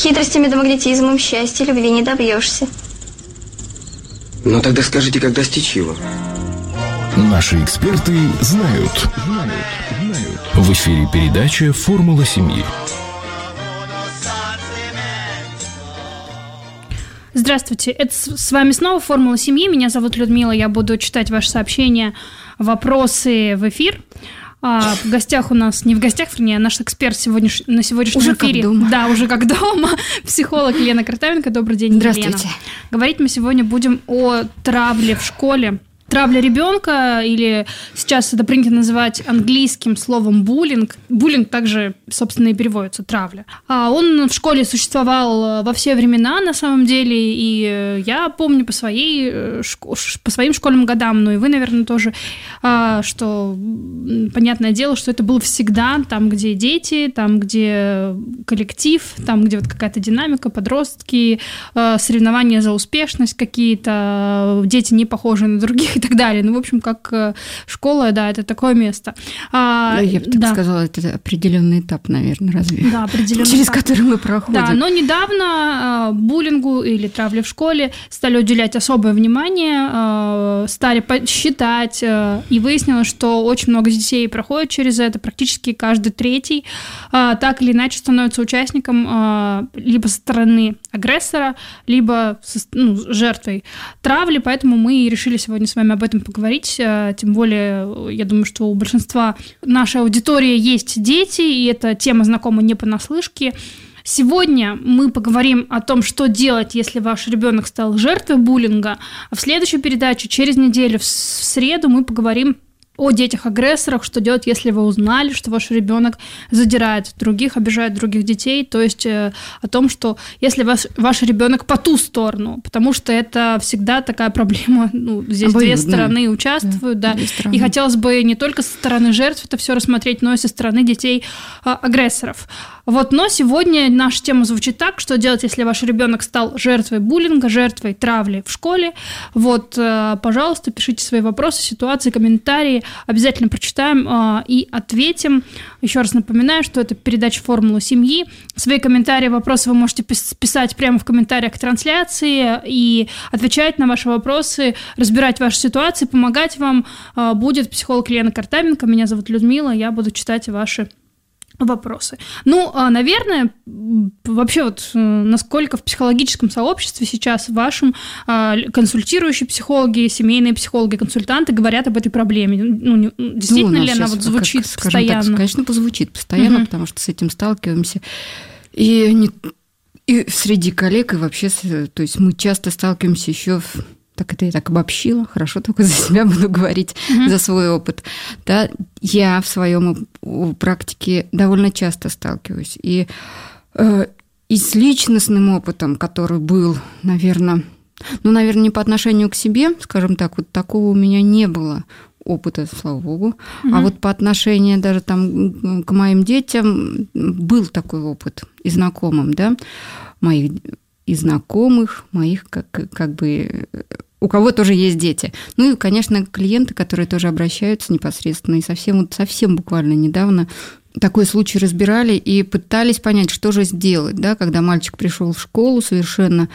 Хитростями да магнетизмом счастья, любви не добьешься. Ну тогда скажите, как достичь его? Наши эксперты знают. В эфире передача «Формула семьи». Здравствуйте, это с вами снова «Формула семьи». Меня зовут Людмила, я буду читать ваши сообщения, вопросы в эфир. В гостях у нас, не в гостях, вернее, наш эксперт на сегодняшнем уже эфире. Как дома. Да, уже как дома. Психолог Елена Картавенко. Добрый день, Здравствуйте. Елена. Говорить мы сегодня будем о травле в школе. Травля ребенка, или сейчас это принято называть английским словом буллинг. Буллинг также, собственно, и переводится травля. Он в школе существовал во все времена, на самом деле, и я помню по своим школьным годам, ну и вы, наверное, тоже, что понятное дело, что это было всегда там, где дети, там, где коллектив, там, где вот какая-то динамика, подростки, соревнования за успешность какие-то, дети не похожи на других и так далее. Ну, в общем, как школа, да, это такое место. Я бы так сказала, это определенный этап, наверное, разве? Да, определенный через этап. который мы проходим. Да, но недавно буллингу или травле в школе стали уделять особое внимание, стали считать, и выяснилось, что очень много детей проходят через это, практически каждый третий так или иначе становится участником либо со стороны агрессора, либо жертвой травли, поэтому мы и решили сегодня с вами об этом поговорить, тем более, я думаю, что у большинства нашей аудитории есть дети, и эта тема знакома не понаслышке. Сегодня мы поговорим о том, что делать, если ваш ребенок стал жертвой буллинга, а в следующей передаче через неделю, в среду, мы поговорим о детях-агрессорах, что делать, если вы узнали, что ваш ребенок задирает других, обижает других детей, то есть о том, что если ваш ребенок по ту сторону, потому что это всегда такая проблема, здесь две стороны участвуют, да, и хотелось бы не только со стороны жертв это все рассмотреть, но и со стороны детей-агрессоров. Но сегодня наша тема звучит так, что делать, если ваш ребенок стал жертвой буллинга, жертвой травли в школе. Пожалуйста, пишите свои вопросы, ситуации, комментарии, обязательно прочитаем и ответим. Еще раз напоминаю, что это передача «Формула семьи». Свои комментарии, вопросы вы можете писать прямо в комментариях к трансляции и отвечать на ваши вопросы, разбирать ваши ситуации, помогать вам будет психолог Елена Картавенко. Меня зовут Людмила, я буду читать ваши вопросы. Наверное, вообще насколько в психологическом сообществе сейчас вашим консультирующие психологи, семейные психологи, консультанты говорят об этой проблеме? Действительно ли она звучит постоянно? Так, конечно, звучит постоянно, потому что с этим сталкиваемся. И среди коллег, и вообще, то есть мы часто сталкиваемся еще так это я так обобщила, хорошо, только за себя буду говорить, за свой опыт. Да, я в своем практике довольно часто сталкиваюсь. И с личностным опытом, который был, наверное, не по отношению к себе, скажем так, такого у меня не было опыта, слава богу. А по отношению даже к моим детям был такой опыт и знакомым, да, моих и знакомых, моих у кого тоже есть дети. И, конечно, клиенты, которые тоже обращаются непосредственно, и совсем буквально недавно такой случай разбирали и пытались понять, что же сделать, да, когда мальчик пришел в школу совершенно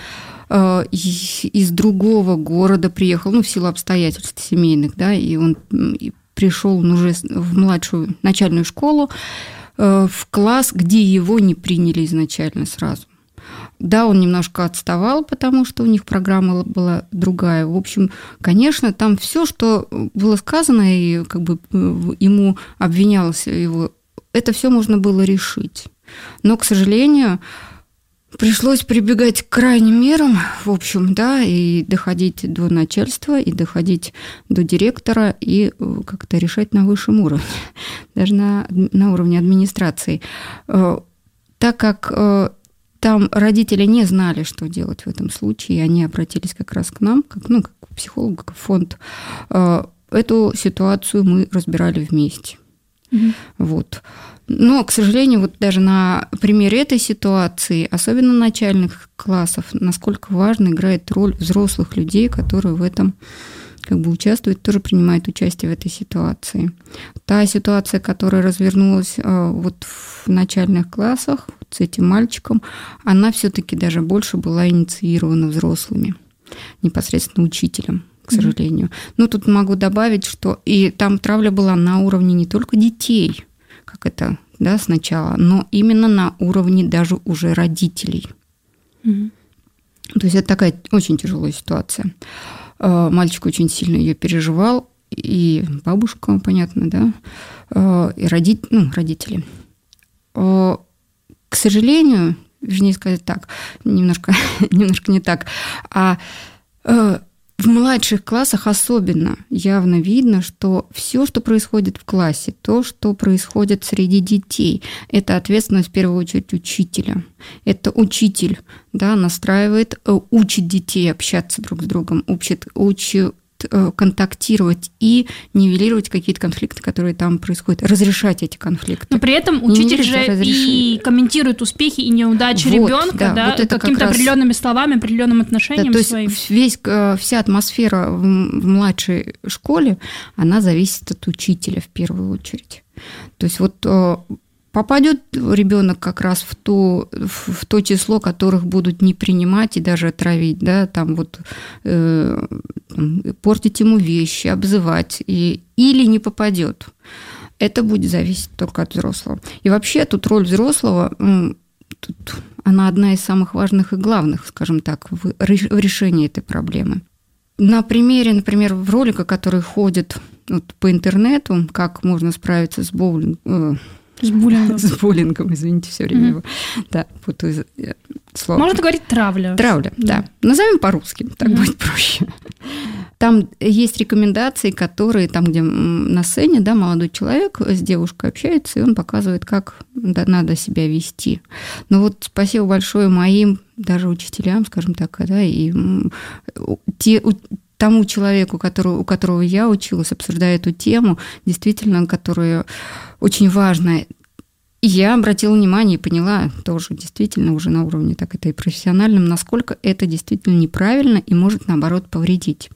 из другого города приехал, в силу обстоятельств семейных, да, и он пришел уже в младшую начальную школу, в класс, где его не приняли изначально сразу. Да, он немножко отставал, потому что у них программа была другая. В общем, конечно, там все, что было сказано, и ему обвинялось его, это все можно было решить. Но, к сожалению, пришлось прибегать к крайним мерам, в общем, да, и доходить до начальства, и доходить до директора, и как-то решать на высшем уровне, даже на уровне администрации. Так как там родители не знали, что делать в этом случае, и они обратились как раз к нам, как психологу, как фонд. Эту ситуацию мы разбирали вместе. Но, к сожалению, даже на примере этой ситуации, особенно начальных классов, насколько важно играет роль взрослых людей, которые в этом как бы участвует, тоже принимает участие в этой ситуации. Та ситуация, которая развернулась вот в начальных классах вот с этим мальчиком, она все-таки даже больше была инициирована взрослыми, непосредственно учителем, к сожалению. Но тут могу добавить, что и там травля была на уровне не только детей, как это, да, сначала, но именно на уровне даже уже родителей. То есть это такая очень тяжелая ситуация. Мальчик очень сильно ее переживал, и бабушка, понятно, да, и родители. К сожалению, вернее сказать так, немножко не так, в младших классах особенно явно видно, что все, что происходит в классе, то, что происходит среди детей, это ответственность в первую очередь учителя. Это учитель, да, настраивает, учит детей общаться друг с другом, учит контактировать и нивелировать какие-то конфликты, которые там происходят, разрешать эти конфликты. Но при этом учитель же и комментирует успехи и неудачи ребенка, да, вот какими-то определенными словами, определенным отношением своим. То есть вся атмосфера в младшей школе, она зависит от учителя в первую очередь. То есть вот попадет ребенок как раз в то число, которых будут не принимать и даже травить, да, там вот портить ему вещи, обзывать, или не попадет. Это будет зависеть только от взрослого. И вообще тут роль взрослого, она одна из самых важных и главных, скажем так, в решении этой проблемы. На примере, например, ролика, который ходит вот по интернету, как можно справиться с буллингом, извините, все время его. Да, путаю слово. Можно говорить травля. Травля, да. Назовем по-русски, так будет проще. Там есть рекомендации, которые там, где на сцене, да, молодой человек с девушкой общается, и он показывает, как надо себя вести. Но вот спасибо большое моим даже учителям, скажем так, да, и тому человеку, у которого я училась, обсуждая эту тему, действительно, которая очень важная. И я обратила внимание и поняла тоже действительно уже на уровне так это и профессиональном, насколько это действительно неправильно и может, наоборот, повредить.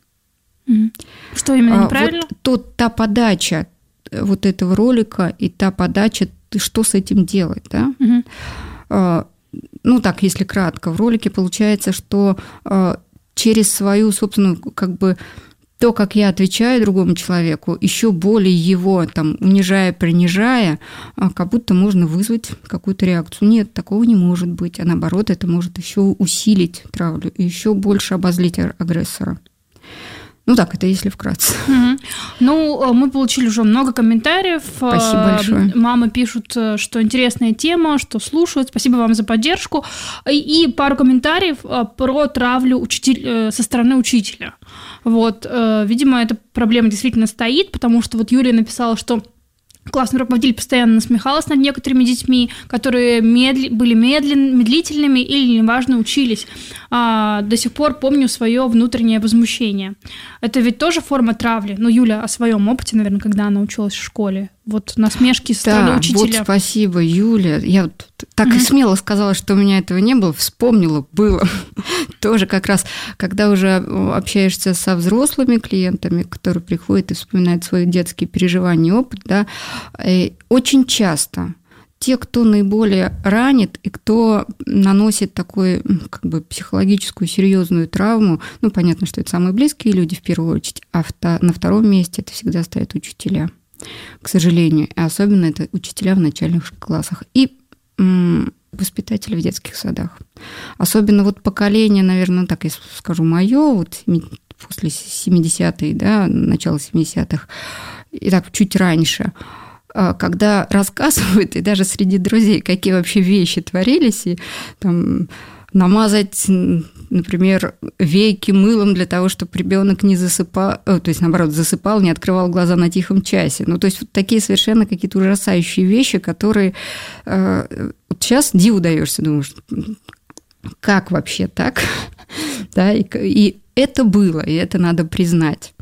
Что именно неправильно? Вот та подача вот этого ролика и та подача, что с этим делать, да? Ну, так, если кратко, в ролике получается, что через свою собственную, как бы, то, как я отвечаю другому человеку, еще более его там унижая, принижая, как будто можно вызвать какую-то реакцию. Нет, такого не может быть. А наоборот, это может еще усилить травлю и еще больше обозлить агрессора. Ну так, это если вкратце. Ну, мы получили уже много комментариев. Спасибо большое. Мамы пишут, что интересная тема, что слушают. Спасибо вам за поддержку. И пару комментариев про травлю со стороны учителя. Вот, видимо, эта проблема действительно стоит, потому что вот Юлия написала, что классный руководитель постоянно насмехалась над некоторыми детьми, которые были медлительными или, неважно, учились. До сих пор помню свое внутреннее возмущение. Это ведь тоже форма травли. Ну, Юля о своем опыте, наверное, когда она училась в школе. Вот насмешки со стороны учителя. Вот спасибо, Юля. Я вот так и смело сказала, что у меня этого не было. Вспомнила, было. Тоже как раз, когда уже общаешься со взрослыми клиентами, которые приходят и вспоминают свои детские переживания и опыт, да, очень часто те, кто наиболее ранит и кто наносит такую, как бы, психологическую серьезную травму, ну, понятно, что это самые близкие люди в первую очередь, а на втором месте это всегда стоят учителя, к сожалению, и особенно это учителя в начальных классах и воспитатели в детских садах. Особенно вот поколение, наверное, так я скажу, мое, вот после 70-х, да, начало 70-х, и так чуть раньше, когда рассказывают, и даже среди друзей, какие вообще вещи творились, и там намазать, например, веки мылом для того, чтобы ребенок не засыпал, то есть, наоборот, засыпал, не открывал глаза на тихом часе. Ну, то есть, вот такие совершенно какие-то ужасающие вещи, которые вот сейчас диву даешься, думаешь, как вообще так? Да, и это было, и это надо признать.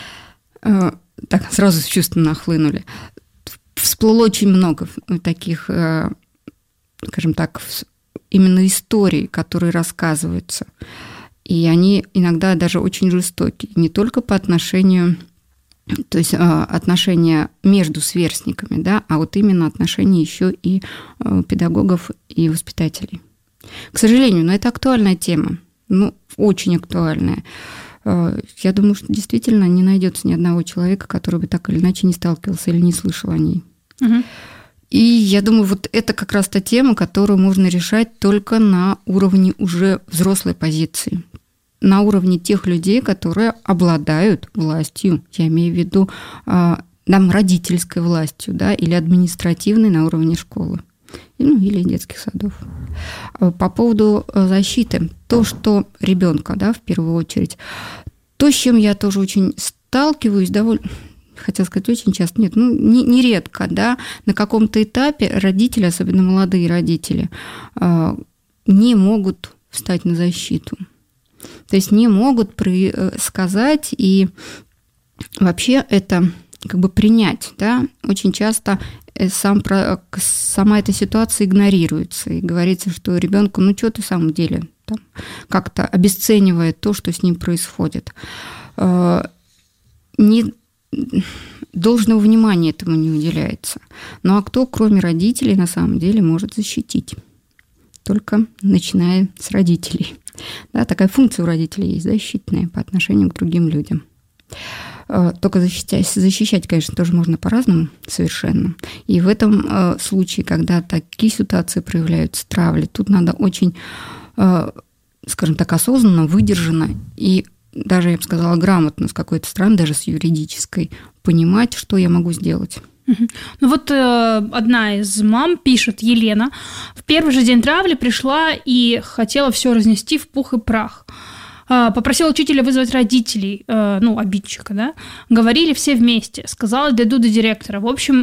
Так, сразу чувства нахлынули. Всплыло очень много таких, скажем так, именно историй, которые рассказываются. И они иногда даже очень жестокие, не только по отношению, то есть отношения между сверстниками, да, а вот именно отношения еще и педагогов и воспитателей. К сожалению, но это актуальная тема, очень актуальная. Я думаю, что действительно не найдется ни одного человека, который бы так или иначе не сталкивался или не слышал о ней. Угу. И я думаю, вот это как раз та тема, которую можно решать только на уровне уже взрослой позиции, на уровне тех людей, которые обладают властью, я имею в виду родительской властью, да, или административной на уровне школы, или детских садов. По поводу защиты, то, что ребенка, да, в первую очередь, то, с чем я тоже очень сталкиваюсь, довольно, хотела сказать, очень часто, нет, нередко, да, на каком-то этапе родители, особенно молодые родители, не могут встать на защиту. То есть не могут сказать и вообще это как бы принять, да, очень часто сама эта ситуация игнорируется, и говорится, что ребенку, что ты в самом деле, там, как-то обесценивает то, что с ним происходит. Должного внимания этому не уделяется. Ну а кто, кроме родителей, на самом деле может защитить? Только начиная с родителей. Да, такая функция у родителей есть, защитная по отношению к другим людям. Только защищать, конечно, тоже можно по-разному совершенно. И в этом случае, когда такие ситуации проявляются, травли, тут надо очень, скажем так, осознанно, выдержанно и даже, я бы сказала, грамотно, с какой-то стороны, даже с юридической, понимать, что я могу сделать. Одна из мам пишет, Елена, в первый же день травли пришла и хотела все разнести в пух и прах. Попросила учителя вызвать родителей, обидчика, да, говорили все вместе, сказала, дойду до директора. В общем,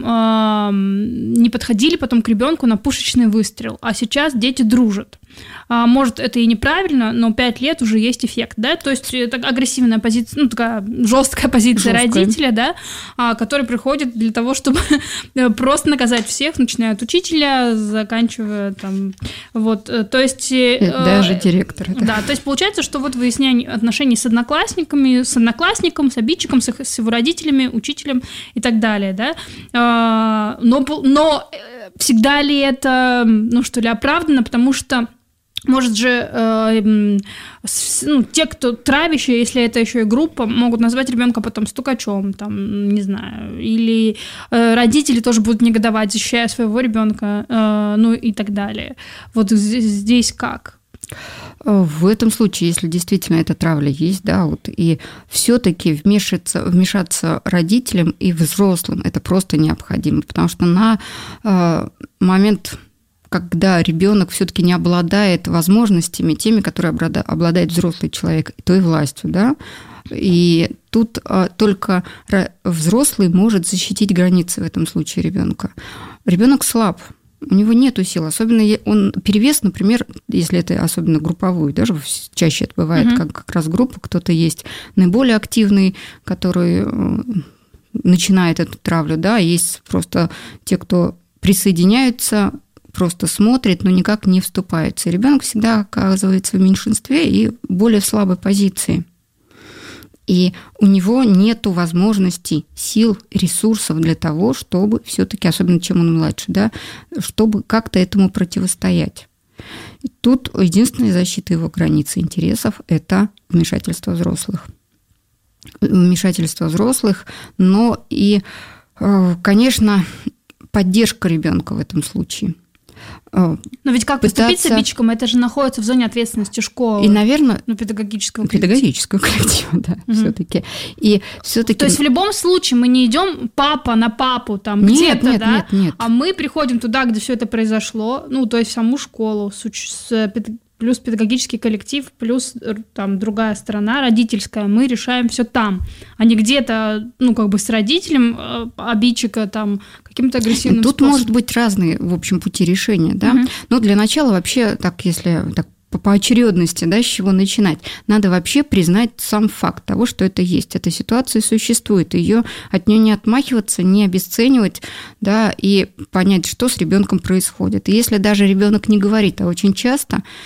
не подходили потом к ребенку на пушечный выстрел, а сейчас дети дружат. Может, это и неправильно, но 5 лет уже есть эффект, да, то есть это агрессивная позиция, такая жесткая позиция родителя, да, который приходит для того, чтобы просто наказать всех, начиная от учителя, заканчивая там, то есть... Даже директора. Да, то есть получается, что вот выяснение отношений с одноклассниками, с одноклассником, с обидчиком, с его родителями, учителем и так далее, да, но всегда ли это, оправдано, потому что может же те, кто травящие, если это еще и группа, могут назвать ребенка потом стукачом, там, не знаю, или родители тоже будут негодовать, защищая своего ребенка, и так далее. Вот здесь как? В этом случае, если действительно эта травля есть, да, и все-таки вмешаться родителям и взрослым, это просто необходимо, потому что на момент, когда ребенок все-таки не обладает возможностями, теми, которые обладает взрослый человек, и той властью, да, и тут только взрослый может защитить границы в этом случае ребенка. Ребенок слаб. У него нет сил, особенно он перевес, например, если это особенно групповую, даже чаще это бывает, как раз группа, кто-то есть наиболее активный, который начинает эту травлю, да, есть просто те, кто присоединяются, просто смотрит, но никак не вступается. И ребенок всегда оказывается в меньшинстве и более в слабой позиции. И у него нет возможностей, сил, ресурсов для того, чтобы все-таки, особенно чем он младше, да, чтобы как-то этому противостоять. И тут единственная защита его границ и интересов – это вмешательство взрослых. Вмешательство взрослых, но и, конечно, поддержка ребенка в этом случае. Но ведь как поступить с обидчиком, это же находится в зоне ответственности школы. И, наверное, педагогического коллектива, да, все-таки. И все-таки. То есть в любом случае мы не идем папа на папу там где-то, да, а мы приходим туда, где все это произошло, то есть в саму школу, плюс педагогический коллектив, плюс там другая сторона, родительская, мы решаем все там, а не где-то, с родителем обидчика, там, каким-то агрессивным Тут способом. может быть разные, в общем, пути решения, да. Но для начала вообще, так, если так по очередности, да, с чего начинать, надо вообще признать сам факт того, что это есть, эта ситуация существует, от нее не отмахиваться, не обесценивать, да, и понять, что с ребенком происходит. И если даже ребенок не говорит, а очень часто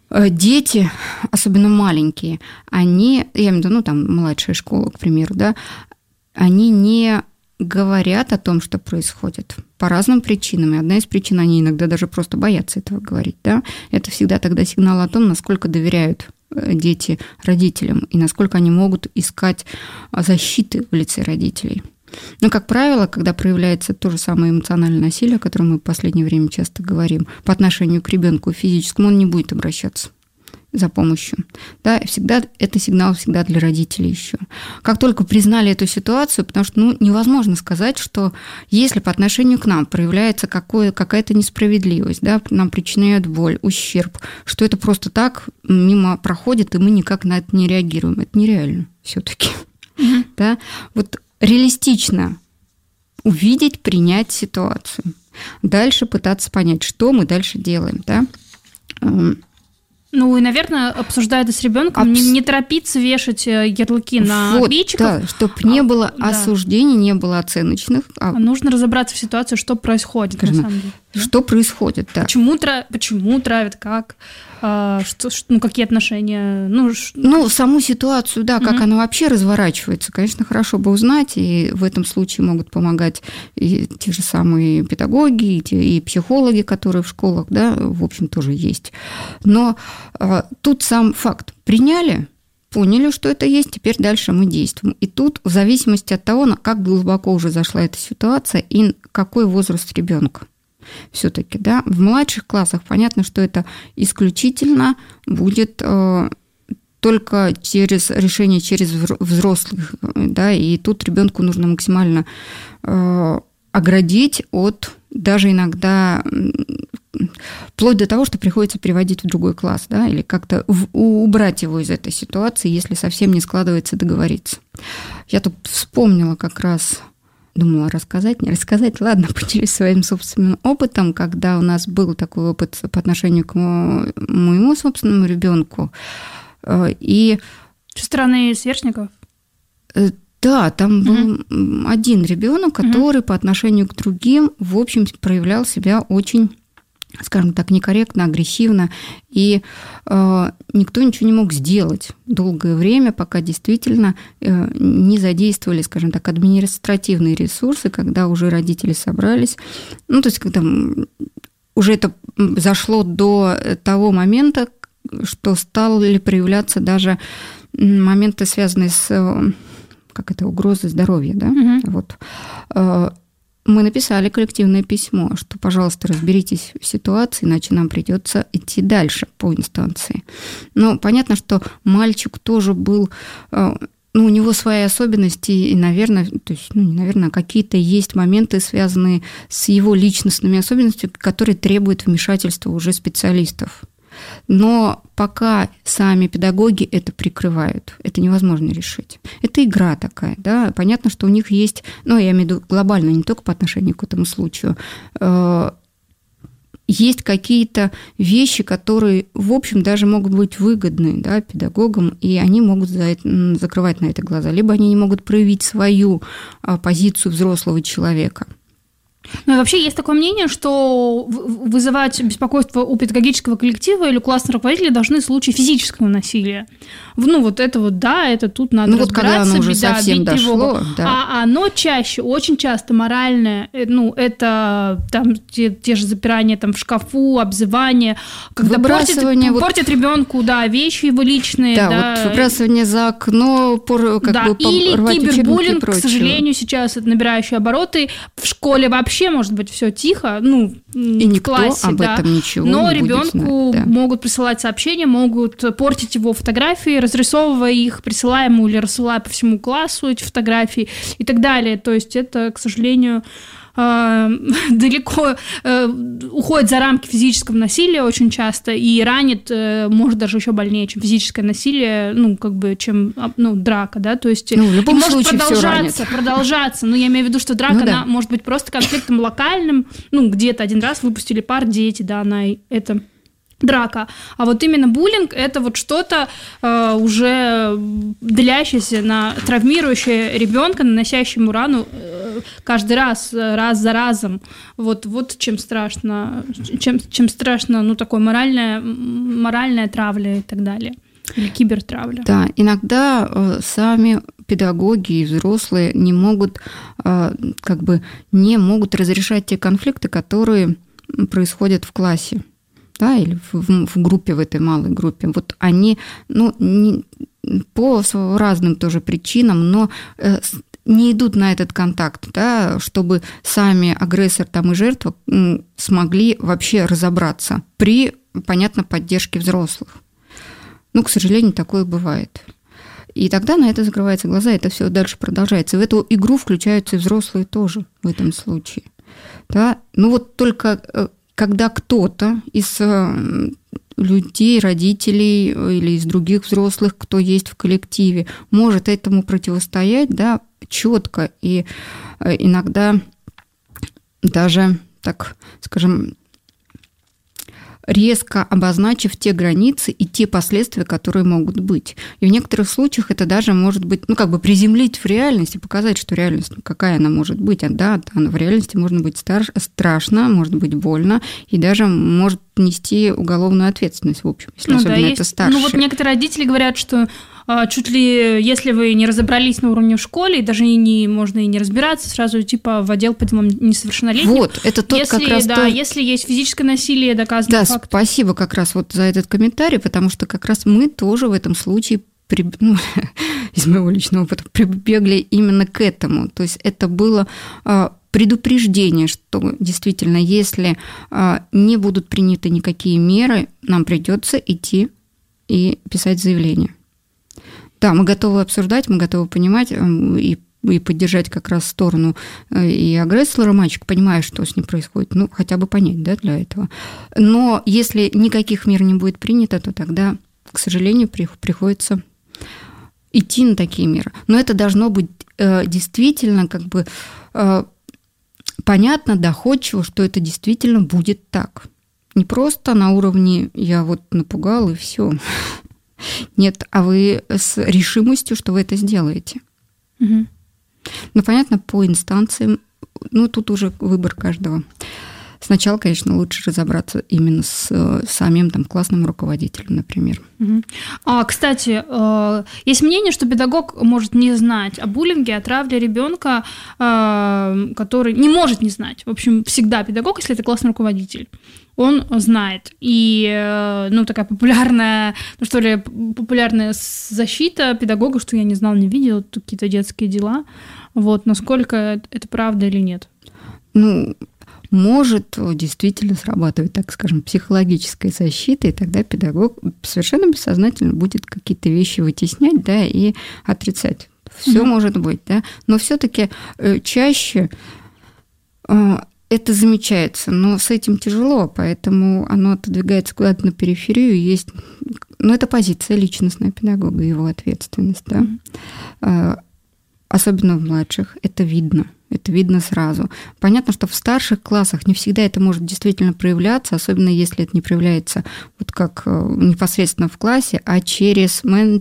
дети, особенно маленькие, они, я имею в виду, там, младшая школа, к примеру, да, они не говорят о том, что происходит, по разным причинам. И одна из причин, они иногда даже просто боятся этого говорить, да. Это всегда тогда сигнал о том, насколько доверяют дети родителям и насколько они могут искать защиты в лице родителей. Но, как правило, когда проявляется то же самое эмоциональное насилие, о котором мы в последнее время часто говорим, по отношению к ребенку физическому, он не будет обращаться за помощью. Да, всегда это сигнал всегда для родителей еще. Как только признали эту ситуацию, потому что невозможно сказать, что если по отношению к нам проявляется какая-то несправедливость, да, нам причиняют боль, ущерб, что это просто так мимо проходит, и мы никак на это не реагируем. Это нереально все-таки. Да? Вот реалистично увидеть, принять ситуацию. Дальше пытаться понять, что мы дальше делаем. Да? Ну и, наверное, обсуждая это с ребенком, не торопиться вешать ярлыки на обидчиков. Да, чтобы не было осуждений, не было оценочных. Нужно разобраться в ситуации, что происходит, на самом деле. Что происходит, да. Почему травят, как, какие отношения. Саму ситуацию, да, как она вообще разворачивается, конечно, хорошо бы узнать, и в этом случае могут помогать и те же самые педагоги, и психологи, которые в школах, да, в общем, тоже есть. Но тут сам факт. Приняли, поняли, что это есть, теперь дальше мы действуем. И тут, в зависимости от того, как глубоко уже зашла эта ситуация и какой возраст ребенка. Все-таки, да, в младших классах понятно, что это исключительно будет только через решение через взрослых, да, и тут ребенку нужно максимально оградить от даже иногда вплоть до того, что приходится переводить в другой класс, да, или как-то убрать его из этой ситуации, если совсем не складывается договориться. Я тут вспомнила как раз. Думала, рассказать, не рассказать. Ладно, поделюсь своим собственным опытом, когда у нас был такой опыт по отношению к моему собственному ребенку. И... Со стороны сверстников? Да, там был один ребенок, который по отношению к другим, в общем, проявлял себя очень, скажем так, некорректно, агрессивно, и никто ничего не мог сделать долгое время, пока действительно не задействовали, скажем так, административные ресурсы, когда уже родители собрались, то есть когда уже это зашло до того момента, что стали проявляться даже моменты, связанные с угрозой здоровья, да, вот. Мы написали коллективное письмо, что, пожалуйста, разберитесь в ситуации, иначе нам придется идти дальше по инстанции. Но понятно, что мальчик тоже был, у него свои особенности, и, наверное, то есть, не наверное, какие-то есть моменты, связанные с его личностными особенностями, которые требуют вмешательства уже специалистов. Но пока сами педагоги это прикрывают, это невозможно решить. Это игра такая, да. Понятно, что у них есть, я имею в виду глобально, не только по отношению к этому случаю, есть какие-то вещи, которые, в общем, даже могут быть выгодны, да, педагогам, и они могут закрывать на это глаза. Либо они не могут проявить свою позицию взрослого человека. Ну и вообще есть такое мнение, что вызывать беспокойство у педагогического коллектива или у классных руководителей должны случаи физического насилия. Это тут надо разбираться, когда оно уже совсем бить дошло, тревогу. да. А оно чаще, очень часто моральное, это там те же запирания там в шкафу, обзывание, когда портят ребенку, вещи его личные. Вот выбрасывание за окно, или кибербуллинг, к сожалению, сейчас это набирающие обороты. В школе вообще может быть все тихо, и никто в классе, об этом ничего но не будет ребенку знать, могут присылать сообщения, могут портить его фотографии, разрисовывая их, присылая ему или рассылая по всему классу эти фотографии и так далее. То есть это, к сожалению, далеко уходит за рамки физического насилия очень часто и ранит, может, даже еще больнее, чем физическое насилие, чем драка, да, то есть в любом случае может продолжаться, но я имею в виду, что драка, она может быть просто конфликтом локальным, где-то один раз выпустили пар, дети, да, это драка. А вот именно буллинг – это вот что-то уже длящееся, травмирующее ребенка, наносящее ему рану, каждый раз за разом. Вот чем страшно, чем страшно, ну, такое моральная травля и так далее. Или кибертравля. Да, иногда сами педагоги и взрослые не могут разрешать те конфликты, которые происходят в классе, да, или в группе, в этой малой группе. Вот они, по разным тоже причинам, но не идут на этот контакт, да, чтобы сами агрессор там и жертва смогли вообще разобраться при, понятно, поддержке взрослых. К сожалению, такое бывает. И тогда на это закрываются глаза, это все дальше продолжается. В эту игру включаются и взрослые тоже в этом случае. Да? Только когда кто-то из людей, родителей или из других взрослых, кто есть в коллективе, может этому противостоять, да, четко и иногда даже, так скажем, резко обозначив те границы и те последствия, которые могут быть. И в некоторых случаях это даже может быть, приземлить в реальность и показать, что реальность, какая она может быть. В реальности может быть страшно, может быть больно, и даже может нести уголовную ответственность, в общем, если особенно это старшие. Некоторые родители говорят, что чуть ли, если вы не разобрались на уровне в школе, и даже можно и не разбираться, сразу в отдел по делам несовершеннолетних. Вот, это тот как раз... если есть физическое насилие, доказанный факт. Да, спасибо как раз за этот комментарий, потому что как раз мы тоже в этом случае из моего личного опыта прибегли именно к этому. То есть это было предупреждение, что действительно, если не будут приняты никакие меры, нам придется идти и писать заявление. Да, мы готовы обсуждать, мы готовы понимать и поддержать как раз сторону и агрессора, мальчик, понимая, что с ним происходит, хотя бы понять, да, для этого. Но если никаких мер не будет принято, то тогда, к сожалению, приходится идти на такие меры. Но это должно быть действительно понятно, доходчиво, что это действительно будет так. Не просто на уровне «я напугал» и все. Нет, а вы с решимостью, что вы это сделаете. Угу. Понятно, по инстанциям, тут уже выбор каждого. Сначала, конечно, лучше разобраться именно с самим классным руководителем, например. Угу. Кстати, есть мнение, что педагог может не знать о буллинге, о травле ребенка, который не может не знать. В общем, всегда педагог, если это классный руководитель, он знает. И, такая популярная защита педагога, что я не знал, не видел, какие-то детские дела. Насколько это правда или нет? Может действительно срабатывать, так скажем, психологическая защита, и тогда педагог совершенно бессознательно будет какие-то вещи вытеснять, да, и отрицать. Все может быть, да, но все-таки чаще это замечается, но с этим тяжело, поэтому оно отодвигается куда-то на периферию. Есть, это позиция личностная педагога, его ответственность, да. Особенно в младших, это видно сразу. Понятно, что в старших классах не всегда это может действительно проявляться, особенно если это не проявляется как непосредственно в классе, а через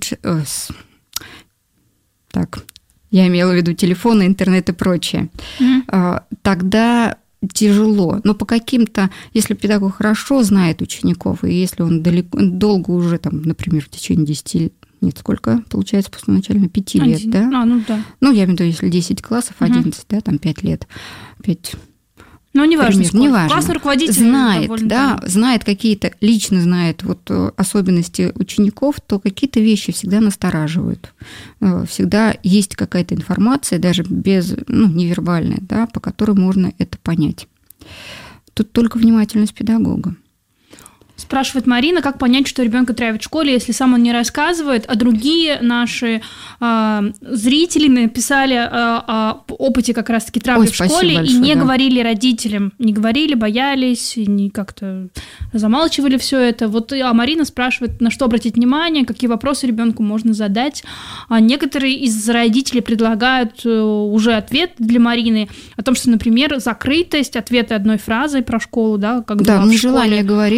я имела в виду телефоны, интернет и прочее. Тогда тяжело. Но по каким-то, если педагог хорошо знает учеников, и если он долго уже, например, в течение 10 лет, нет, сколько получается после начального? 5 лет, да? Да. Я имею в виду, если 10 классов, 11, да, 5 лет. 5. Неважно, неважно. Классный руководитель знает какие-то, лично знает особенности учеников, то какие-то вещи всегда настораживают. Всегда есть какая-то информация, даже невербальная, да, по которой можно это понять. Тут только внимательность педагога. Спрашивает Марина, как понять, что ребенка травят в школе, если сам он не рассказывает, а другие наши зрители написали о опыте как раз-таки травли в школе большое, и не говорили родителям, не говорили, боялись, не как-то замалчивали все это. А Марина спрашивает, на что обратить внимание, какие вопросы ребенку можно задать. Некоторые из родителей предлагают уже ответ для Марины о том, что, например, закрытость, ответы одной фразой про школу, да, как дела в школе. Нежелание говорить о школе.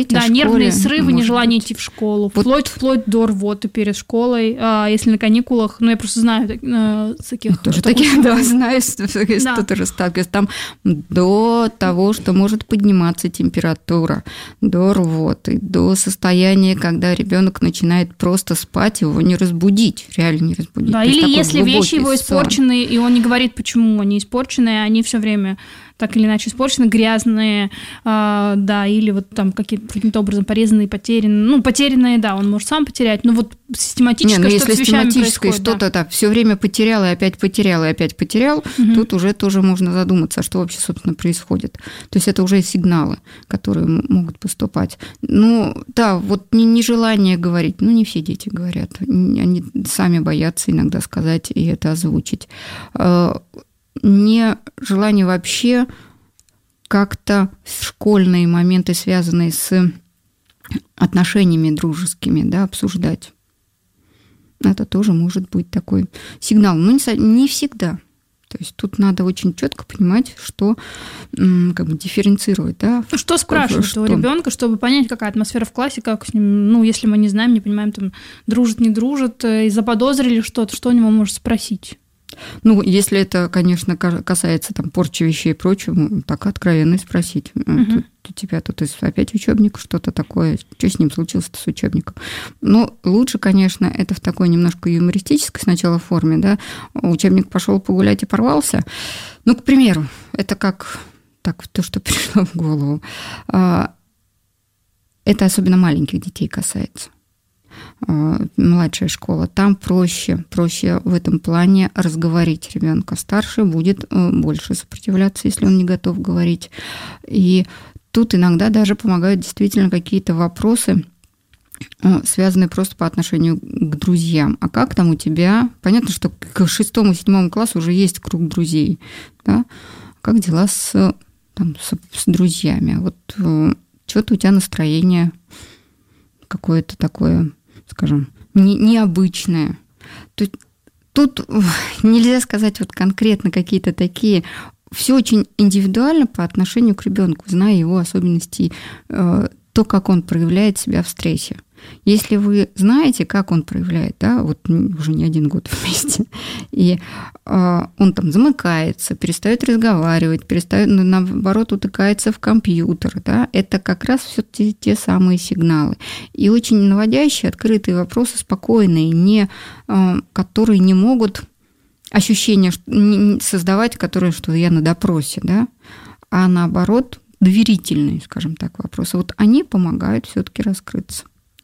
нервные срывы, может нежелание быть. идти в школу, Вот. вплоть до рвоты перед школой, если на каникулах, ну, я просто знаю таких... Тоже такую такие, да, штуку. знаю, что ты расталкиваешь. Там до того, что может подниматься температура, до рвоты, до состояния, когда ребенок начинает просто спать, его не разбудить, реально не разбудить. Да, То есть или такой если вещи глубокий его сон. испорчены, и он не говорит, почему они испорчены, они все время так или иначе испорчены, грязные, да, или вот там каким-то образом порезанные, потерянные. Ну, потерянные, да, он может сам потерять, но вот систематически что-то если с вещами систематическое происходит. что-то так, все время потерял и опять потерял, и опять потерял, тут уже тоже можно задуматься, что вообще, собственно, происходит. То есть это уже сигналы, которые могут поступать. Ну, да, вот нежелание говорить, ну, не все дети говорят, они сами боятся иногда сказать и это озвучить. Не желание вообще как-то школьные моменты, связанные с отношениями дружескими, да, обсуждать. Это тоже может быть такой сигнал. Но не всегда. То есть тут надо очень четко понимать, что как бы дифференцировать. Да, что спрашивать у ребенка, чтобы понять, какая атмосфера в классе, как с ним, ну, если мы не знаем, не понимаем, там, дружит, не дружит, и заподозрили что-то, что у него можно спросить? Ну, если это, конечно, касается там порчи вещей и прочего, так откровенно спросить. У тебя тут опять учебник, что-то такое, что с ним случилось с учебником. Но лучше, конечно, это в такой немножко юмористической сначала форме, да, учебник пошел погулять и порвался. Ну, к примеру, это как так, то, что пришло в голову. Это особенно маленьких детей касается. Младшая школа, там проще в этом плане разговорить ребенка. Старший будет больше сопротивляться, если он не готов говорить. И тут иногда даже помогают действительно какие-то вопросы, связанные просто по отношению к друзьям. А как там у тебя? Понятно, что к 6-7 классу уже есть круг друзей. Да? Как дела с друзьями? Вот что-то у тебя настроение какое-то такое, скажем, необычное. Тут нельзя сказать вот конкретно какие-то такие. Все очень индивидуально по отношению к ребенку, зная его особенности, то, как он проявляет себя в стрессе. Если вы знаете, как он проявляет, да, вот уже не 1 год вместе, и он там замыкается, перестает разговаривать, наоборот, утыкается в компьютер, да, это как раз все те самые сигналы. И очень наводящие, открытые вопросы, спокойные, которые не могут ощущение создавать, которое, что я на допросе, да, а наоборот, доверительные, скажем так, вопросы. Вот они помогают все-таки раскрыться.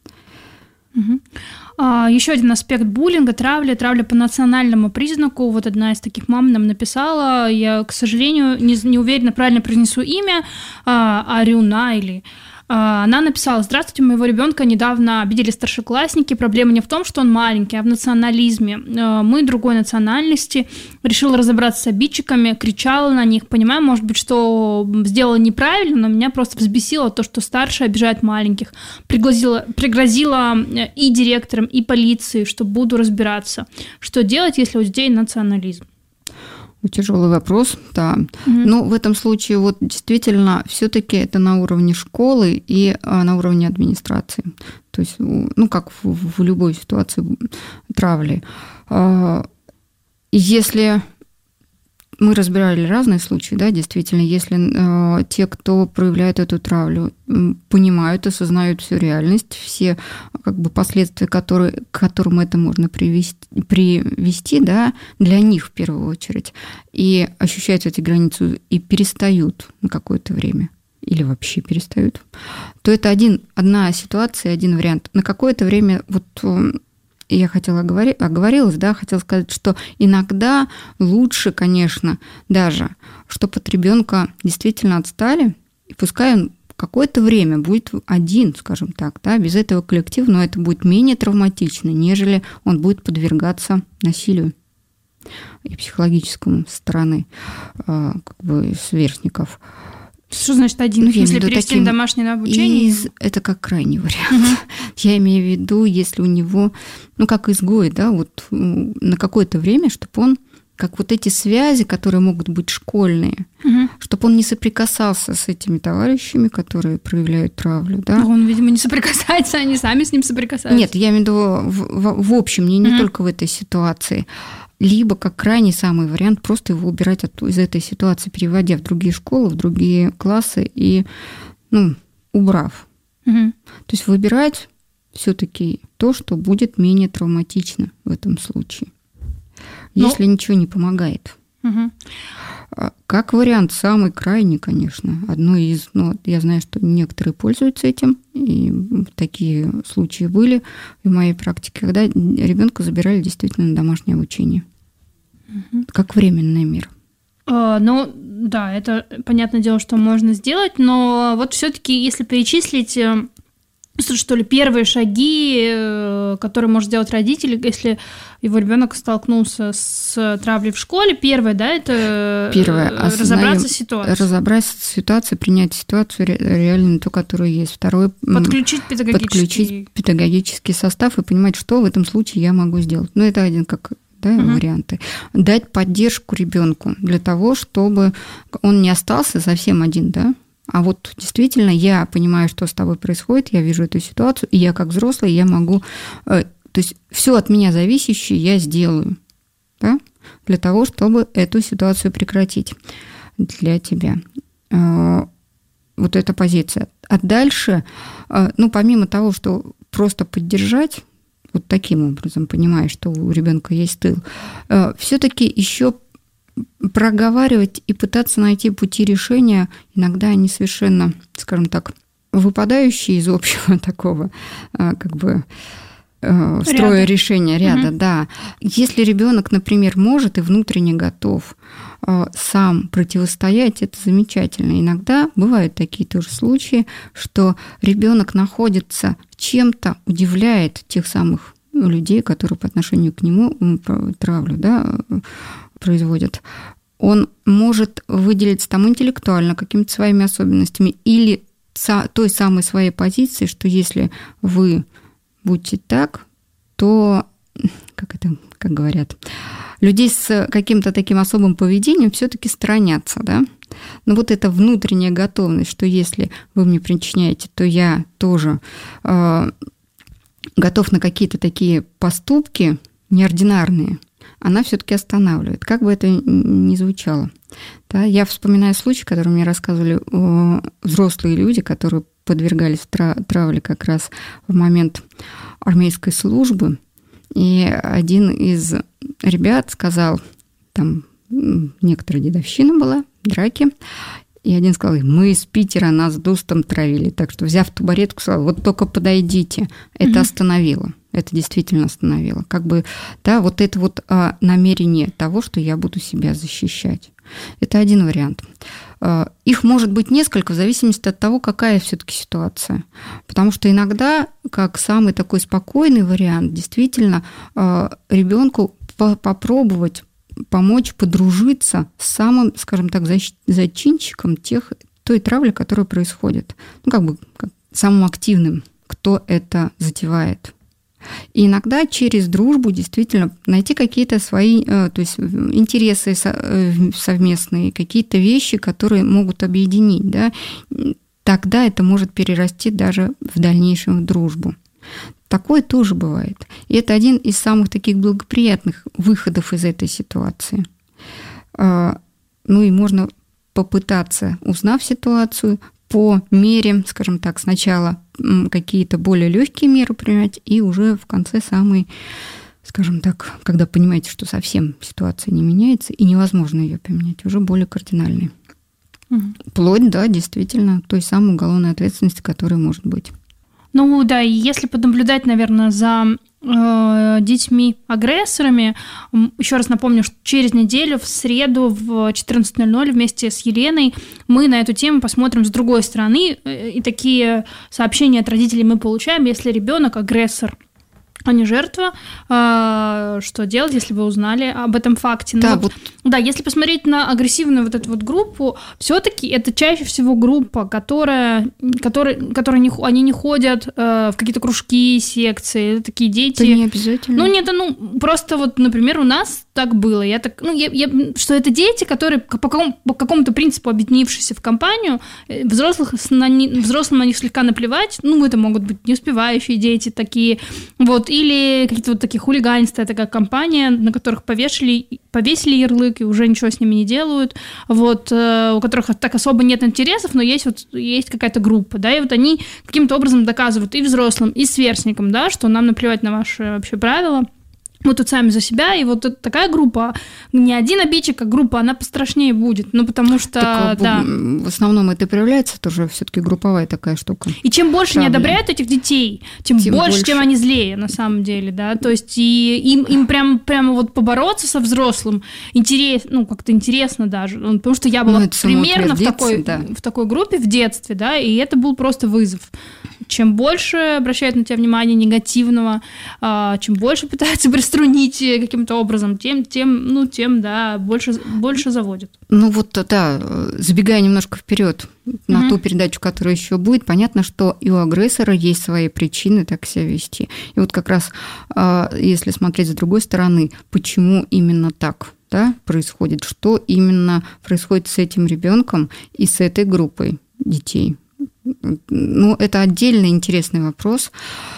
Еще один аспект буллинга – травля по национальному признаку. Вот одна из таких мам нам написала, я, к сожалению, не уверена, правильно произнесу имя, Арюна или... Она написала: «Здравствуйте, моего ребенка недавно обидели старшеклассники. Проблема не в том, что он маленький, а в национализме. Мы другой национальности. Решила разобраться с обидчиками, кричала на них. Понимаю, может быть, что сделала неправильно, но меня просто взбесило то, что старшие обижают маленьких. Пригрозила и директорам, и полиции, что буду разбираться. Что делать, если у детей национализм?» Тяжелый вопрос, да. Но в этом случае вот действительно все-таки это на уровне школы и на уровне администрации. То есть, ну, как в любой ситуации травли. Если мы разбирали разные случаи, да, действительно, если те, кто проявляет эту травлю, понимают, осознают всю реальность, все как бы последствия, к которым это можно привести, да, для них в первую очередь, и ощущают эти границы и перестают на какое-то время, или вообще перестают, то это одна ситуация, один вариант. На какое-то время вот... Я оговорилась, да, хотела сказать, что иногда лучше, конечно, даже, чтобы от ребенка действительно отстали, и пускай он какое-то время будет один, скажем так, да, без этого коллектива, но это будет менее травматично, нежели он будет подвергаться насилию и психологическому со стороны как бы сверстников. Что значит один? Если перевести на домашнее обучение? Это как крайний вариант. Я имею в виду, если у него, ну, как изгой, да, вот на какое-то время, чтобы он как вот эти связи, которые могут быть школьные, чтобы он не соприкасался с этими товарищами, которые проявляют травлю, да? Он, видимо, не соприкасается, они сами с ним соприкасаются. Нет, я имею в виду в общем, не только в этой ситуации. Либо, как крайний самый вариант, просто его убирать из этой ситуации, переводя в другие школы, в другие классы и, убрав. То есть выбирать все-таки то, что будет менее травматично в этом случае, если ничего не помогает. Как вариант, самый крайний, конечно, одно из, я знаю, что некоторые пользуются этим, и такие случаи были в моей практике, когда ребенка забирали действительно на домашнее обучение, как временная мера. Да, это понятное дело, что можно сделать, но вот все-таки, если перечислить, что ли, первые шаги, которые может сделать родитель, если его ребенок столкнулся с травлей в школе, первое, да, это разобраться с ситуацией. Разобраться с ситуацией, принять ситуацию реально ту, которая есть. Второе, подключить педагогический состав и понимать, что в этом случае я могу сделать. Это один варианты. Дать поддержку ребенку для того, чтобы он не остался совсем один, да. А вот действительно я понимаю, что с тобой происходит, я вижу эту ситуацию, и я как взрослый, я могу... То есть все от меня зависящее я сделаю, да, для того, чтобы эту ситуацию прекратить для тебя. Вот эта позиция. А дальше, помимо того, что просто поддержать, вот таким образом, понимая, что у ребенка есть тыл, все-таки еще проговаривать и пытаться найти пути решения, иногда они совершенно, скажем так, выпадающие из общего такого, строя решения ряда, да. Если ребенок, например, может и внутренне готов сам противостоять, это замечательно. Иногда бывают такие тоже случаи, что ребенок находится чем-то, удивляет тех самых людей, которые по отношению к нему травлю, да, производят. Он может выделиться там интеллектуально какими-то своими особенностями или той самой своей позиции, что если вы будете так, то, как говорят, людей с каким-то таким особым поведением все-таки сторонятся, да? Но вот эта внутренняя готовность, что если вы мне причиняете, то я тоже готов на какие-то такие поступки неординарные, она все-таки останавливает, как бы это ни звучало. Да, я вспоминаю случай, который мне рассказывали взрослые люди, которые подвергались травле как раз в момент армейской службы. И один из ребят сказал, там некоторая дедовщина была, драки, и один сказал: мы из Питера, нас дустом травили. Так что, взяв табуретку, сказал: вот только подойдите. Это остановило. Это действительно остановило. Вот это вот намерение того, что я буду себя защищать. Это один вариант. Их может быть несколько в зависимости от того, какая все-таки ситуация. Потому что иногда, как самый такой спокойный вариант, действительно ребенку попробовать помочь подружиться с самым, скажем так, зачинщиком той травли, которая происходит. Самым активным, кто это затевает. И иногда через дружбу действительно найти какие-то свои, то есть интересы совместные, какие-то вещи, которые могут объединить, да, тогда это может перерасти даже в дальнейшем в дружбу. Такое тоже бывает. И это один из самых таких благоприятных выходов из этой ситуации. И можно попытаться, узнав ситуацию, по мере, скажем так, сначала какие-то более легкие меры принимать, и уже в конце самый, скажем так, когда понимаете, что совсем ситуация не меняется и невозможно ее поменять, уже более кардинальные. Вплоть, да, действительно, той самой уголовной ответственности, которая может быть. Да, и если понаблюдать, наверное, за детьми-агрессорами, еще раз напомню, что через неделю в среду в 14:00 вместе с Еленой мы на эту тему посмотрим с другой стороны, и такие сообщения от родителей мы получаем, если ребенок агрессор а не жертва. Что делать, если вы узнали об этом факте? Да, Да, если посмотреть на агрессивную вот эту вот группу, все-таки это чаще всего группа, которая они не ходят в какие-то кружки, секции, такие дети. Это не обязательно. Нет, просто вот, например, у нас так было. Что это дети, которые по какому-то принципу объединившиеся в компанию, взрослым на них слегка наплевать, это могут быть не успевающие дети такие, вот, или какие-то вот такие хулиганистые, такая компания, на которых повесили ярлык и уже ничего с ними не делают, вот, у которых так особо нет интересов, но есть какая-то группа, да, и вот они каким-то образом доказывают и взрослым, и сверстникам, да, что нам наплевать на ваши вообще правила. Мы тут сами за себя, и вот такая группа, не один обидчик, а группа, она пострашнее будет, потому что, так, да. В основном это проявляется тоже все-таки групповая такая штука. И чем больше не одобряют этих детей, тем больше, тем они злее, на самом деле, да, то есть и им прямо вот побороться со взрослым как-то интересно даже, потому что я была примерно в такой группе в детстве, да, и это был просто вызов. Чем больше обращают на тебя внимание негативного, чем больше пытаются приструнить каким-то образом, тем, да, больше заводят. Забегая немножко вперед на ту передачу, которая еще будет, понятно, что и у агрессора есть свои причины так себя вести. И вот как раз, если смотреть с другой стороны, почему именно так, да, происходит, что именно происходит с этим ребенком и с этой группой детей. Это отдельный интересный вопрос.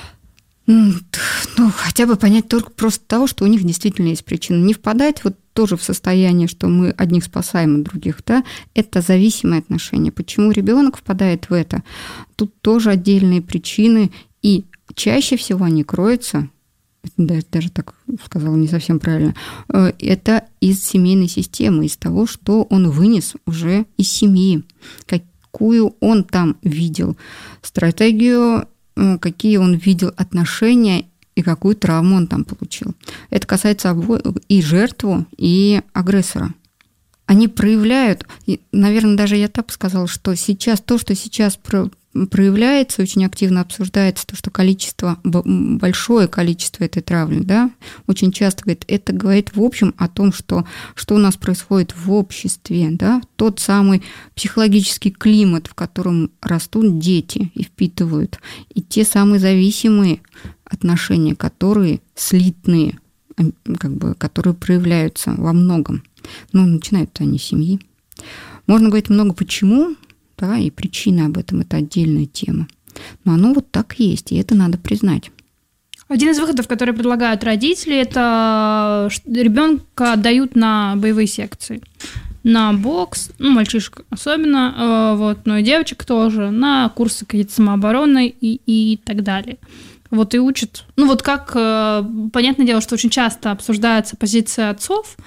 Хотя бы понять только просто того, что у них действительно есть причина. Не впадать вот тоже в состояние, что мы одних спасаем, а других, да, это зависимые отношения. Почему ребенок впадает в это? Тут тоже отдельные причины, и чаще всего они кроются, даже так сказала не совсем правильно, это из семейной системы, из того, что он вынес уже из семьи, какую он там видел стратегию, какие он видел отношения и какую травму он там получил. Это касается и жертву, и агрессора. Они проявляют, и, наверное, даже я так сказала, что сейчас проявляется, очень активно обсуждается то, что большое количество этой травли, да, очень часто это говорит в общем о том, что у нас происходит в обществе, да, тот самый психологический климат, в котором растут дети и впитывают, и те самые зависимые отношения, которые слитные, которые проявляются во многом. Начинают они с семьи. Можно говорить много почему, да, и причины об этом – это отдельная тема. Но оно вот так есть, и это надо признать. Один из выходов, который предлагают родители, это ребенка отдают на боевые секции. На бокс, мальчишек особенно, но и девочек тоже, на курсы какие-то самообороны и так далее. И учат. Как, понятное дело, что очень часто обсуждается позиция отцов,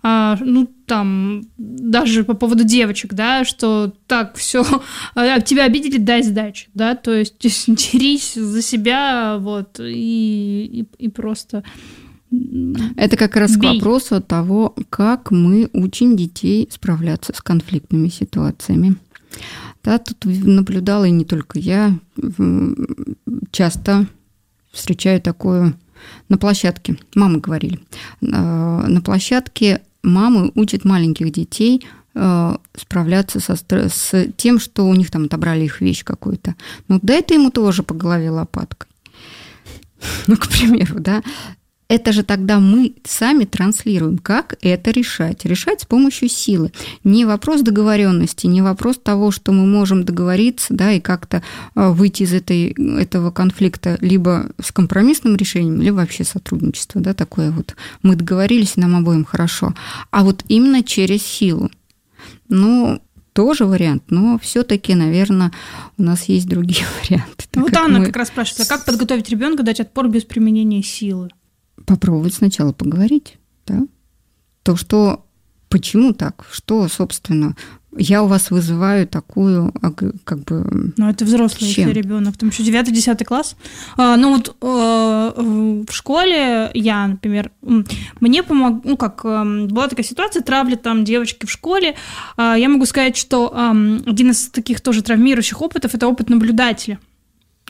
там, даже по поводу девочек, да, что так, все, тебя обидели, дай сдачи, да, то есть дерись за себя, и просто это как раз бей. К вопросу того, как мы учим детей справляться с конфликтными ситуациями. Да, тут наблюдала и не только я, часто встречаю такое на площадке. Мамы говорили. На площадке мамы учат маленьких детей справляться с тем, что у них там отобрали их вещь какую-то. Дай ты ему тоже по голове лопаткой. К примеру, да. Это же тогда мы сами транслируем, как это решать. Решать с помощью силы. Не вопрос договоренности, не вопрос того, что мы можем договориться, да, и как-то выйти из этого конфликта либо с компромиссным решением, либо вообще сотрудничество. Да, такое мы договорились, и нам обоим хорошо. А именно через силу. Тоже вариант, но все-таки, наверное, у нас есть другие варианты. Анна как раз спрашивает, как подготовить ребенка дать отпор без применения силы? Попробовать сначала поговорить, да? То, почему так? Что, собственно, я у вас вызываю такую, это взрослый, если ребенок, там еще 9-10 класс. В школе я, например, мне была такая ситуация, травля там девочки в школе. Я могу сказать, что один из таких тоже травмирующих опытов – это опыт наблюдателя.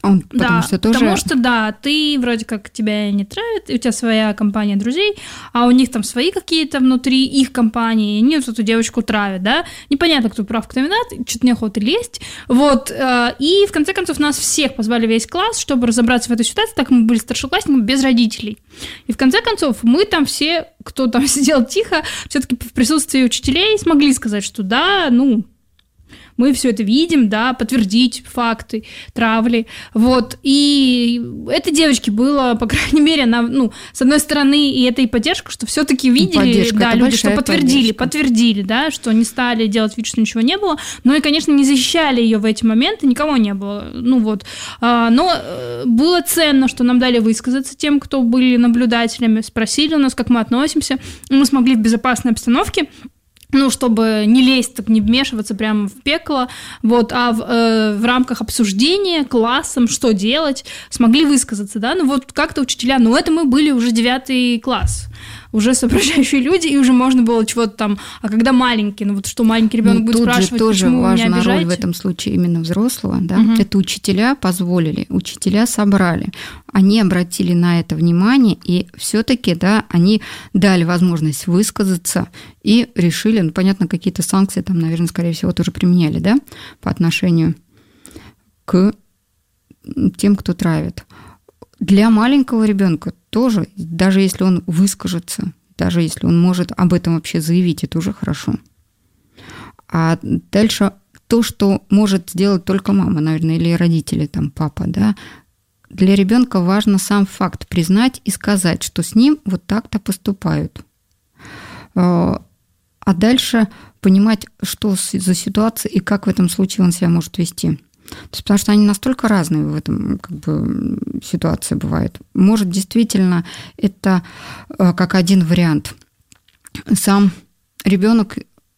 Потому что да, ты вроде как тебя не травят, и у тебя своя компания друзей, а у них там свои какие-то внутри их компании, и они вот эту девочку травят, да, непонятно, кто прав, кто виноват, что-то неохота лезть, вот, и в конце концов нас всех позвали весь класс, чтобы разобраться в этой ситуации, так мы были старшеклассниками без родителей, и в конце концов мы там все, кто там сидел тихо, все-таки в присутствии учителей смогли сказать, что да, мы все это видим, да, подтвердить факты травли, вот, и этой девочке было, по крайней мере, она, с одной стороны, и это и поддержка, что все-таки видели, да, люди, что подтвердили, да, что не стали делать вид, что ничего не было, но и, конечно, не защищали ее в эти моменты, никого не было, но было ценно, что нам дали высказаться тем, кто были наблюдателями, спросили у нас, как мы относимся, мы смогли в безопасной обстановке, чтобы не лезть, так не вмешиваться прямо в пекло, вот, а в рамках обсуждения классом, что делать, смогли высказаться, да, как-то учителя, это мы были уже 9 класс, уже соображающие люди, и уже можно было чего-то там, а когда маленький, что маленький ребенок будет спрашивать, почему вы меня обижаете? Тут же важна роль в этом случае именно взрослого, да, это учителя позволили, учителя собрали, они обратили на это внимание, и все-таки, да, они дали возможность высказаться и решили, понятно, какие-то санкции там, наверное, скорее всего, тоже применяли, да, по отношению к тем, кто травит. Для маленького ребенка тоже, даже если он выскажется, даже если он может об этом вообще заявить, это уже хорошо. А дальше то, что может сделать только мама, наверное, или родители, там, папа, да, для ребенка важно сам факт признать и сказать, что с ним вот так-то поступают. А дальше понимать, что за ситуация и как в этом случае он себя может вести. То есть, потому что они настолько разные в этом ситуации бывают. Может, действительно, это как один вариант. Сам ребенок,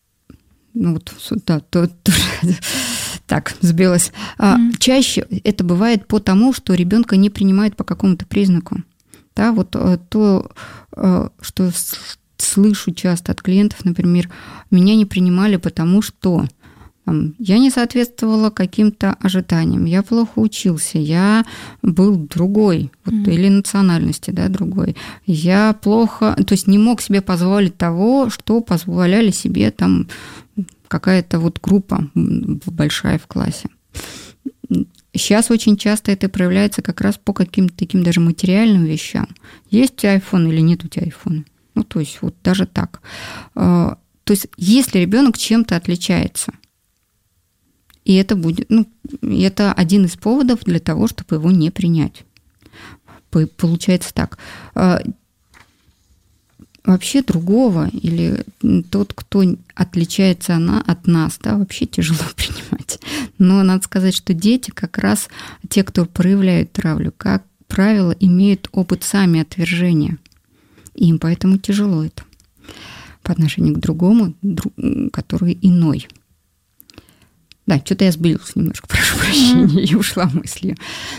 так, сбилась. Чаще это бывает потому, что ребенка не принимают по какому-то признаку. Да, то, что слышу часто от клиентов, например, меня не принимали, потому что я не соответствовала каким-то ожиданиям, я плохо учился, я был другой, или национальности, да, другой. Я плохо, то есть не мог себе позволить того, что позволяли себе там какая-то группа большая в классе. Сейчас очень часто это проявляется как раз по каким-то таким даже материальным вещам. Есть у тебя iPhone или нет у тебя iPhone? То есть даже так. То есть если ребенок чем-то отличается, и это будет, это один из поводов для того, чтобы его не принять. Получается так. Вообще другого или тот, кто отличается от нас, да, вообще тяжело принимать. Но надо сказать, что дети как раз те, кто проявляют травлю, как правило, имеют опыт сами отвержения. И им поэтому тяжело это по отношению к другому, который иной. Да, что-то я сбилась немножко, прошу прощения, и ушла мыслью.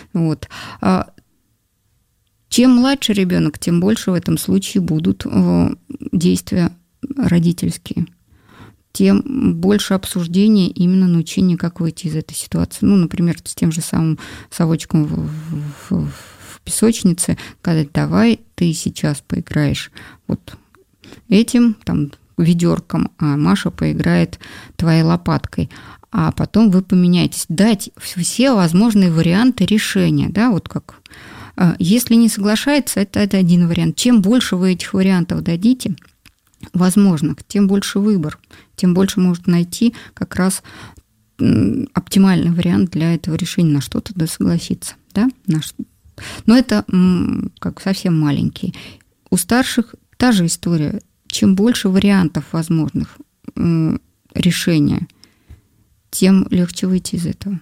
Чем младше ребенок, тем больше в этом случае будут действия родительские. Тем больше обсуждения именно научения, как выйти из этой ситуации. Например, с тем же самым совочком в песочнице, сказать, давай ты сейчас поиграешь этим там ведерком, а Маша поиграет твоей лопаткой. А потом вы поменяетесь. Дать все возможные варианты решения. Да, как. Если не соглашается, это один вариант. Чем больше вы этих вариантов дадите, возможно, тем больше выбор, тем больше может найти как раз оптимальный вариант для этого решения, на что-то согласиться. Да? Но это совсем маленькие. У старших та же история. Чем больше вариантов возможных решения, тем легче выйти из этого.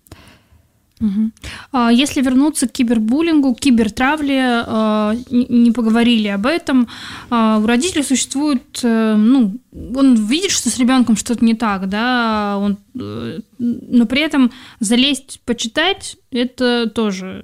Если вернуться к кибербуллингу, кибертравле, не поговорили об этом, у родителей существует, он видит, что с ребенком что-то не так, да, но при этом залезть, почитать, это тоже,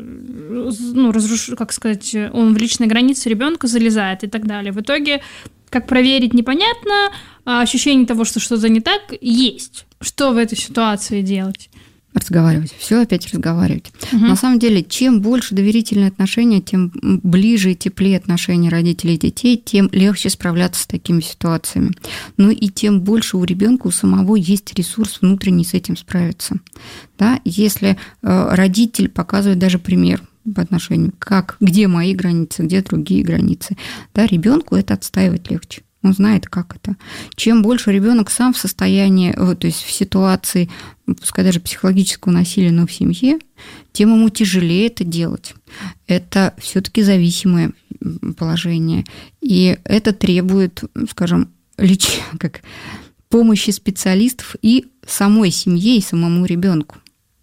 он в личные границы ребенка залезает и так далее. В итоге, как проверить, непонятно, а ощущение того, что что-то не так, есть. Что в этой ситуации делать? разговаривать, все опять разговаривать. На самом деле, чем больше доверительные отношения, тем ближе и теплее отношения родителей и детей, тем легче справляться с такими ситуациями. Ну и тем больше у ребенка у самого есть ресурс внутренний с этим справиться. Да? Если родитель показывает даже пример по отношению, где мои границы, где другие границы, да, ребенку это отстаивать легче. Он знает, как это. Чем больше ребенок сам в состоянии, то есть в ситуации, пускай даже психологического насилия, но в семье, тем ему тяжелее это делать. Это все-таки зависимое положение. И это требует, скажем, помощи специалистов и самой семье, и самому ребенку.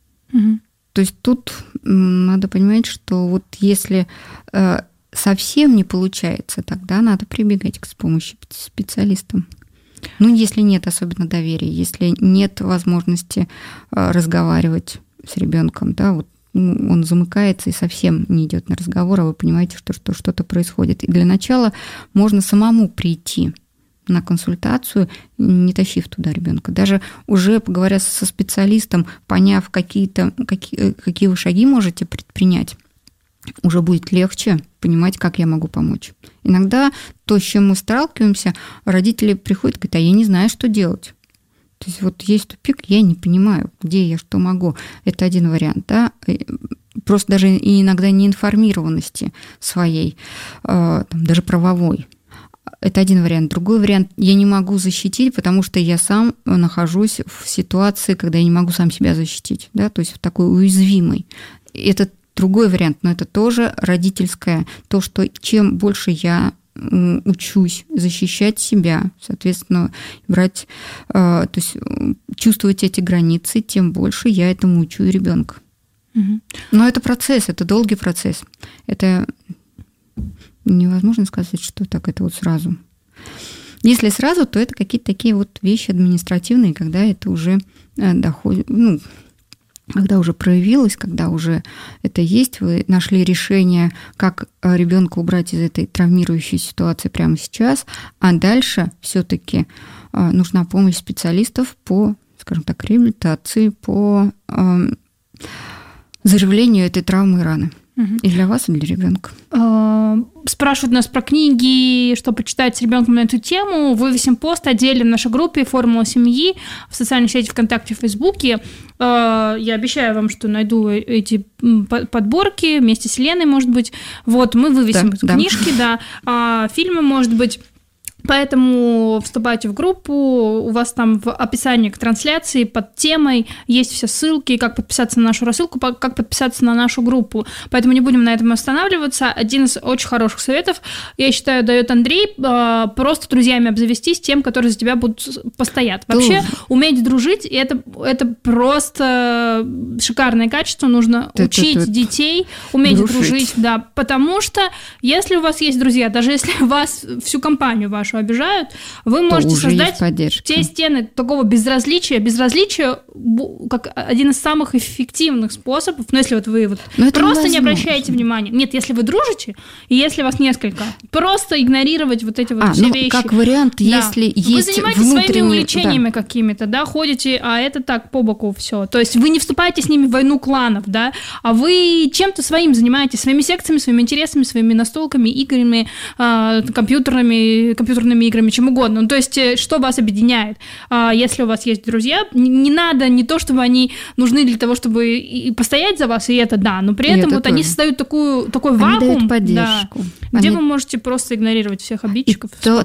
То есть тут надо понимать, что вот если совсем не получается, тогда надо прибегать к помощи специалистам. Ну, если нет особенно доверия, если нет возможности разговаривать с ребенком, да, вот он замыкается и совсем не идет на разговор, а вы понимаете, что что-то происходит. И для начала можно самому прийти на консультацию, не тащив туда ребенка. Даже уже поговоря со специалистом, поняв, какие вы шаги можете предпринять, уже будет легче понимать, как я могу помочь. Иногда то, с чем мы сталкиваемся, родители приходят и говорят, а я не знаю, что делать. То есть вот есть тупик, я не понимаю, где я что могу. Это один вариант, да? Просто даже и иногда неинформированности своей, даже правовой. Это один вариант. Другой вариант – я не могу защитить, потому что я сам нахожусь в ситуации, когда я не могу сам себя защитить, да? То есть в такой уязвимой. Это другой вариант, но это тоже родительское. То, что чем больше я учусь защищать себя, соответственно, брать, то есть чувствовать эти границы, тем больше я этому учу и ребенка. Но это процесс, это долгий процесс. Это невозможно сказать, что так это вот сразу. Если сразу, то это какие-то такие вот вещи административные, когда это уже доходит, когда уже проявилось, когда уже это есть, вы нашли решение, как ребенка убрать из этой травмирующей ситуации прямо сейчас, а дальше все-таки нужна помощь специалистов по, скажем так, реабилитации, по заживлению этой травмы и раны. И для вас, и для ребенка. Спрашивают нас про книги, что почитать с ребенком на эту тему. Вывесим пост, отделим в нашей группе «Формула семьи» в социальных сетях ВКонтакте, в Фейсбуке. Я обещаю вам, что найду эти подборки вместе с Леной, может быть. Вот, мы вывесим книжки, да. Фильмы, может быть. Поэтому вступайте в группу, у вас там в описании к трансляции под темой есть все ссылки, как подписаться на нашу рассылку, как подписаться на нашу группу. Поэтому не будем на этом останавливаться. Один из очень хороших советов, я считаю, дает Андрей, просто друзьями обзавестись тем, которые за тебя будут постоят. Вообще, уметь дружить, и это просто шикарное качество, нужно учить детей, уметь дружить, да, потому что если у вас есть друзья, даже если вас, всю компанию вашу обижают, вы можете создать те стены такого безразличия как один из самых эффективных способов, но если вот вы просто не обращаете внимания. Нет, если вы дружите, и если вас несколько, просто игнорировать вот эти вот все вещи. Как вариант, да. Если есть вы занимаетесь своими увлечениями какими-то, да, ходите, а это так по боку все. То есть вы не вступаете с ними в войну кланов, да, а вы чем-то своим занимаетесь, своими секциями, своими интересами, своими настолками, играми, компьютерными играми, чем угодно. Ну, то есть, что вас объединяет? Если у вас есть друзья, не надо не то, чтобы они нужны для того, чтобы и постоять за вас, и это да, но при этом вот они создают такой вакуум, да, где вы можете просто игнорировать всех обидчиков. Та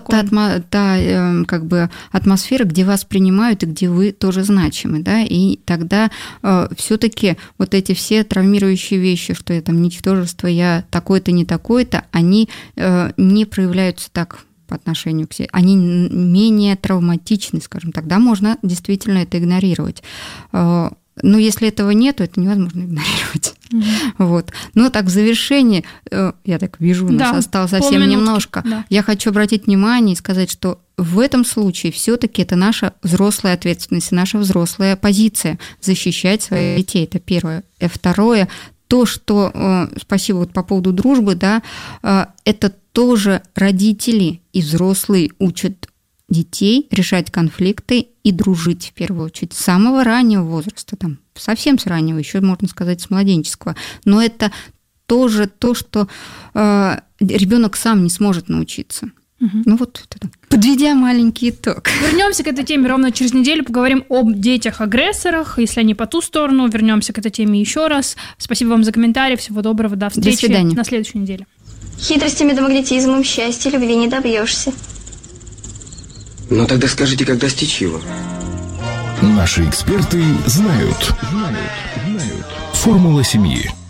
как бы атмосфера, где вас принимают и где вы тоже значимы, да, и тогда все-таки вот эти все травмирующие вещи, что я там ничтожество, я такой-то, не такой-то, они не проявляются так по отношению к себе, они менее травматичны, скажем так, да, можно действительно это игнорировать. Но если этого нет, то это невозможно игнорировать. Вот. Но так в завершении, я так вижу, у нас осталось совсем немножко. Да. Я хочу обратить внимание и сказать, что в этом случае все-таки это наша взрослая ответственность, наша взрослая позиция защищать своих детей. Это первое. И второе, то, что, спасибо вот по поводу дружбы, да, это тоже родители и взрослые учат детей решать конфликты и дружить в первую очередь с самого раннего возраста, там, совсем с раннего, еще можно сказать, с младенческого. Но это тоже то, что ребенок сам не сможет научиться. Ну вот это. Подведя маленький итог. Вернемся к этой теме ровно через неделю, поговорим об детях-агрессорах, если они по ту сторону. Вернемся к этой теме еще раз. Спасибо вам за комментарии, всего доброго, до встречи. До свидания. На следующей неделе. Хитростями да магнетизмом счастья любви не добьешься. Ну тогда скажите, как достичь его? Наши эксперты знают. Формула семьи.